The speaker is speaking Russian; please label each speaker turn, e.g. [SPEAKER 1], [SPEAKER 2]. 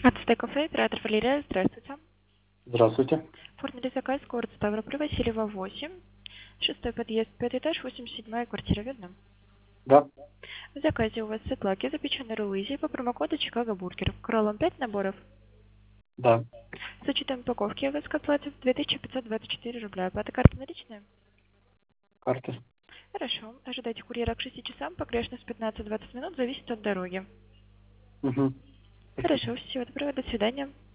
[SPEAKER 1] Ацтек кафе, оператор Валерия, здравствуйте.
[SPEAKER 2] Здравствуйте.
[SPEAKER 1] Оформили заказ, город Ставрополь, Васильева, 8. Шестой подъезд, 5 этаж, 87-я квартира, верно?
[SPEAKER 2] Да,
[SPEAKER 1] В заказе у вас сетлаки, запеченные роллы изи по промокоду Чикаго Бургер. Кролом 5 наборов.
[SPEAKER 2] да,
[SPEAKER 1] С учетом упаковки у вас к оплате 2524 рубля. Оплата карта наличная?
[SPEAKER 2] карта.
[SPEAKER 1] Хорошо. Ожидайте курьера к 6 часам, погрешность 15-20 минут, зависит от дороги.
[SPEAKER 2] Угу. Спасибо.
[SPEAKER 1] Хорошо, всего доброго, до свидания.